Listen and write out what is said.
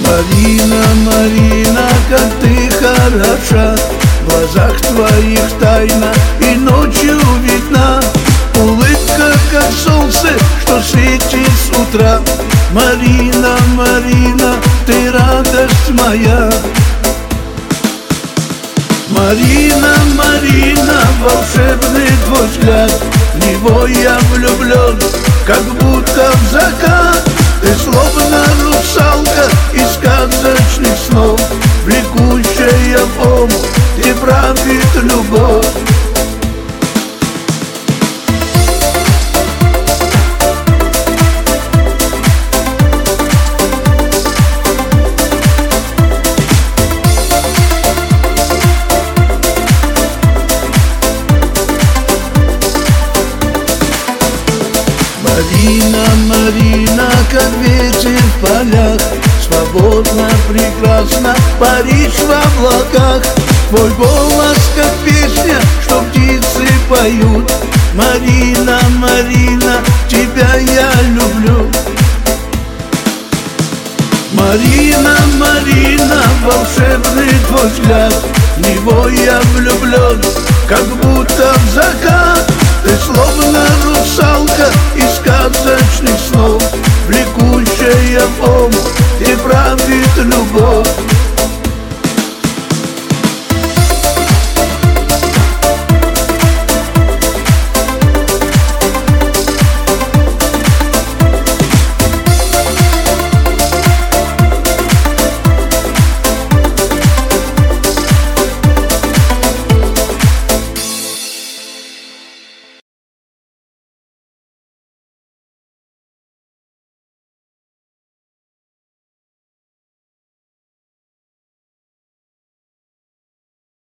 Марина, Марина, как ты хороша, в глазах твоих тайна и ночью видна. Улыбка, как солнце, что светит с утра. Марина, Марина, ты радость моя. Марина, Марина, волшебный твой взгляд, в него я влюблен, как будто в закат. Ты словно русалка из сказочных снов, влекущая в омут, где правит любовь. Марина, Марина, как ветер в полях, свободно, прекрасно, Париж в облаках. Твой голос, как песня, что птицы поют. Марина, Марина, тебя я люблю. Марина, Марина, волшебный твой взгляд, в него я влюблен, как будто в закат. Ты словно русалка из сказочных снов, влекущая в омут, где правит любовь.